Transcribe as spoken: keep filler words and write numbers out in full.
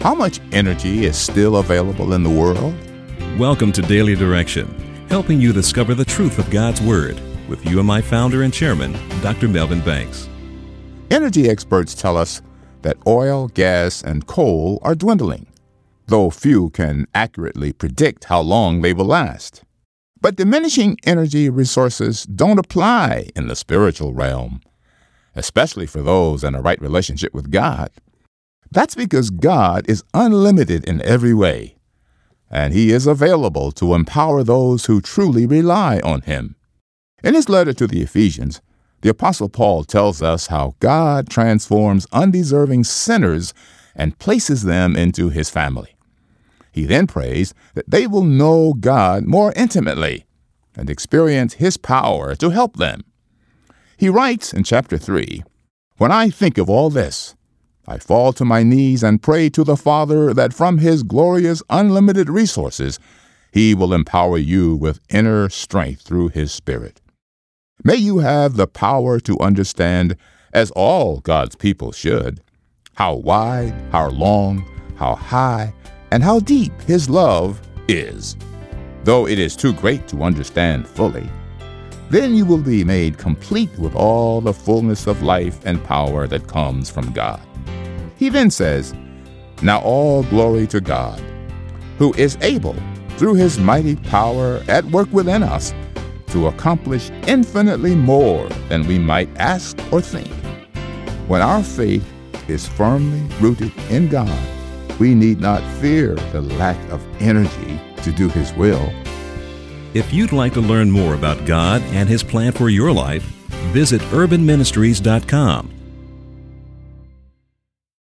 How much energy is still available in the world? Welcome to Daily Direction, helping you discover the truth of God's Word with U M I founder and chairman, Doctor Melvin Banks. Energy experts tell us that oil, gas, and coal are dwindling, though few can accurately predict how long they will last. But diminishing energy resources don't apply in the spiritual realm, especially for those in a right relationship with God. That's because God is unlimited in every way, and He is available to empower those who truly rely on Him. In his letter to the Ephesians, the Apostle Paul tells us how God transforms undeserving sinners and places them into His family. He then prays that they will know God more intimately and experience His power to help them. He writes in chapter three, "When I think of all this, I fall to my knees and pray to the Father that from His glorious unlimited resources, He will empower you with inner strength through His Spirit. May you have the power to understand, as all God's people should, how wide, how long, how high, and how deep His love is. Though it is too great to understand fully, then you will be made complete with all the fullness of life and power that comes from God." He then says, "Now all glory to God, who is able, through His mighty power at work within us, to accomplish infinitely more than we might ask or think." When our faith is firmly rooted in God, we need not fear the lack of energy to do His will. If you'd like to learn more about God and His plan for your life, visit urban ministries dot com